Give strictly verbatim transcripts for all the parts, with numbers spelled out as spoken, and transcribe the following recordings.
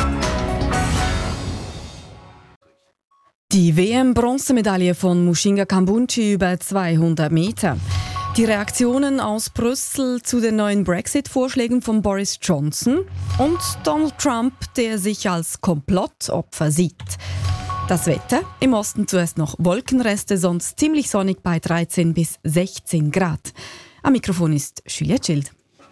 Die W M-Bronzemedaille von Mushinga Kambundji über zweihundert Meter. Die Reaktionen aus Brüssel zu den neuen Brexit-Vorschlägen von Boris Johnson und Donald Trump, der sich als Komplottopfer sieht. Das Wetter: im Osten zuerst noch Wolkenreste, sonst ziemlich sonnig bei dreizehn bis sechzehn Grad. Am Mikrofon ist Juliette Schild.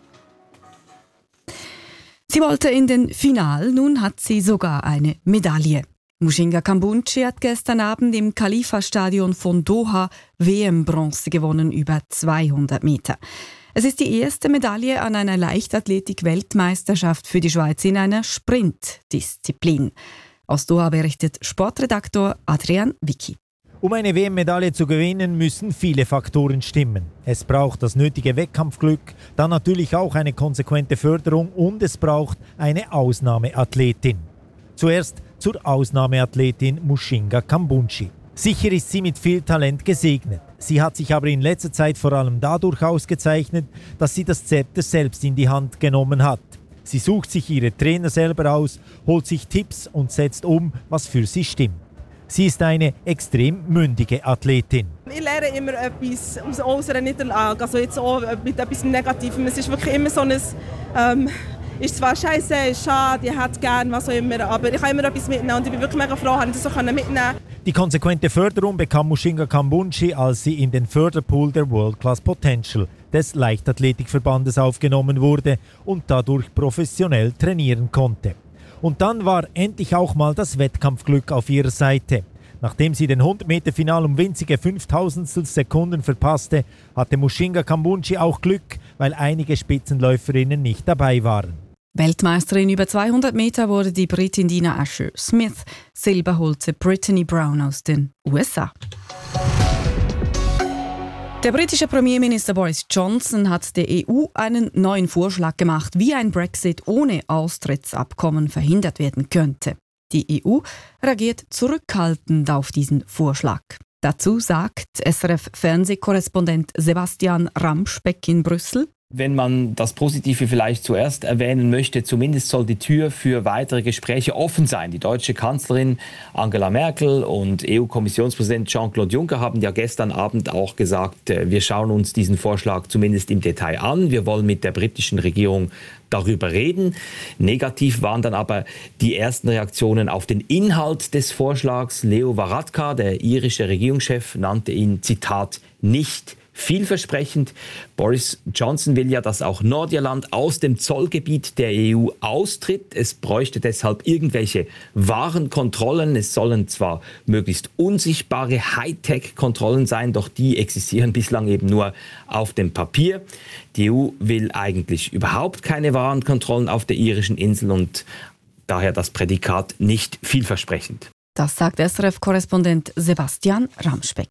Sie wollte in den Final, nun hat sie sogar eine Medaille. Mushinga Kambundji hat gestern Abend im Khalifa-Stadion von Doha W M-Bronze gewonnen über zweihundert Meter. Es ist die erste Medaille an einer Leichtathletik-Weltmeisterschaft für die Schweiz in einer Sprintdisziplin. Aus Doha berichtet Sportredaktor Adrian Vicky. Um eine W M-Medaille zu gewinnen, müssen viele Faktoren stimmen. Es braucht das nötige Wettkampfglück, dann natürlich auch eine konsequente Förderung und es braucht eine Ausnahmeathletin. Zuerst zur Ausnahmeathletin Mushinga Kambundji. Sicher ist sie mit viel Talent gesegnet. Sie hat sich aber in letzter Zeit vor allem dadurch ausgezeichnet, dass sie das Zepter selbst in die Hand genommen hat. Sie sucht sich ihre Trainer selber aus, holt sich Tipps und setzt um, was für sie stimmt. Sie ist eine extrem mündige Athletin. Ich lerne immer etwas aus unserer Niederlage, also jetzt auch mit etwas Negativem. Es ist wirklich immer so ein... Ähm Ist zwar scheiße, ist schade, ich hätte gerne, was auch immer, aber ich kann immer etwas mitnehmen und ich bin wirklich mega froh, dass ich das so mitnehmen konnte. Die konsequente Förderung bekam Mushinga Kambundji, als sie in den Förderpool der World Class Potential des Leichtathletikverbandes aufgenommen wurde und dadurch professionell trainieren konnte. Und dann war endlich auch mal das Wettkampfglück auf ihrer Seite. Nachdem sie den hundert Meter Final um winzige fünftausendstel Sekunden verpasste, hatte Mushinga Kambundji auch Glück, weil einige Spitzenläuferinnen nicht dabei waren. Weltmeisterin über zweihundert Meter wurde die Britin Dina Asher-Smith. Silber holte Brittany Brown aus den U S A. Der britische Premierminister Boris Johnson hat der E U einen neuen Vorschlag gemacht, wie ein Brexit ohne Austrittsabkommen verhindert werden könnte. Die E U reagiert zurückhaltend auf diesen Vorschlag. Dazu sagt S R F-Fernsehkorrespondent Sebastian Ramschbeck in Brüssel: Wenn man das Positive vielleicht zuerst erwähnen möchte, zumindest soll die Tür für weitere Gespräche offen sein. Die deutsche Kanzlerin Angela Merkel und E U-Kommissionspräsident Jean-Claude Juncker haben ja gestern Abend auch gesagt, wir schauen uns diesen Vorschlag zumindest im Detail an. Wir wollen mit der britischen Regierung darüber reden. Negativ waren dann aber die ersten Reaktionen auf den Inhalt des Vorschlags. Leo Varadkar, der irische Regierungschef, nannte ihn, Zitat, nicht vielversprechend. Boris Johnson will ja, dass auch Nordirland aus dem Zollgebiet der E U austritt. Es bräuchte deshalb irgendwelche Warenkontrollen. Es sollen zwar möglichst unsichtbare Hightech-Kontrollen sein, doch die existieren bislang eben nur auf dem Papier. Die E U will eigentlich überhaupt keine Warenkontrollen auf der irischen Insel und daher das Prädikat nicht vielversprechend. Das sagt S R F-Korrespondent Sebastian Ramschbeck.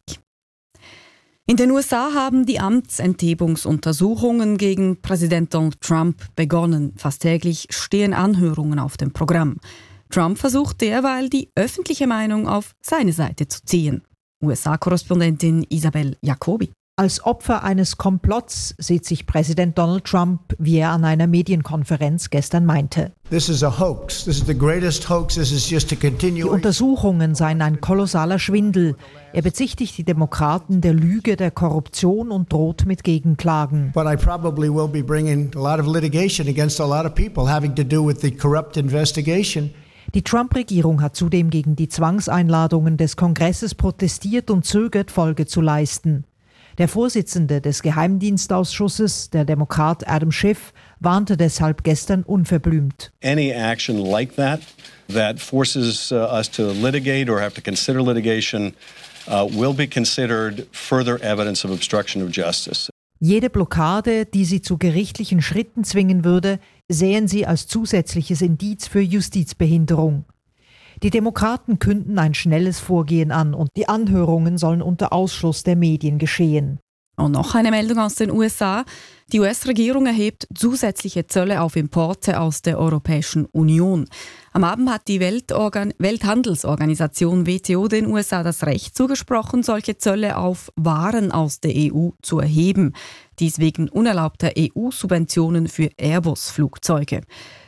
In den U S A haben die Amtsenthebungsuntersuchungen gegen Präsident Donald Trump begonnen. Fast täglich stehen Anhörungen auf dem Programm. Trump versucht derweil, die öffentliche Meinung auf seine Seite zu ziehen. U S A-Korrespondentin Isabel Jacobi. Als Opfer eines Komplotts sieht sich Präsident Donald Trump, wie er an einer Medienkonferenz gestern meinte. This is a hoax. This is the greatest hoax. This is just a continuation. Die Untersuchungen seien ein kolossaler Schwindel. Er bezichtigt die Demokraten der Lüge, der Korruption und droht mit Gegenklagen. But I probably will be bringing a lot of litigation against a lot of people having to do with the corrupt investigation. Die Trump-Regierung hat zudem gegen die Zwangseinladungen des Kongresses protestiert und zögert, Folge zu leisten. Der Vorsitzende des Geheimdienstausschusses, der Demokrat Adam Schiff, warnte deshalb gestern unverblümt. Any action like that that forces uh, us to litigate or have to consider litigation uh, will be considered further evidence of obstruction of justice. Jede Blockade, die sie zu gerichtlichen Schritten zwingen würde, sehen sie als zusätzliches Indiz für Justizbehinderung. Die Demokraten künden ein schnelles Vorgehen an und die Anhörungen sollen unter Ausschluss der Medien geschehen. Und noch eine Meldung aus den U S A. Die U S-Regierung erhebt zusätzliche Zölle auf Importe aus der Europäischen Union. Am Abend hat die Weltorgan- Welthandelsorganisation W T O den U S A das Recht zugesprochen, solche Zölle auf Waren aus der E U zu erheben. Dies wegen unerlaubter E U-Subventionen für Airbus-Flugzeuge.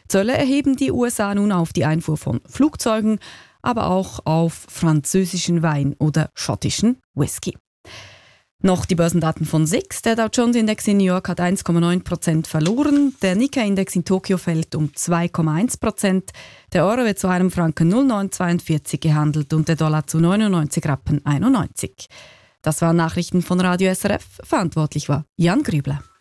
Zölle erheben die U S A nun auf die Einfuhr von Flugzeugen, aber auch auf französischen Wein oder schottischen Whisky. Noch die Börsendaten von S I X. Der Dow Jones Index in New York hat eins Komma neun Prozent verloren. Der Nikkei Index in Tokio fällt um zwei Komma eins Prozent. Der Euro wird zu einem Franken null Komma neun zweiundvierzig gehandelt und der Dollar zu neunundneunzig Rappen einundneunzig. Das waren Nachrichten von Radio S R F. Verantwortlich war Jan Grübler.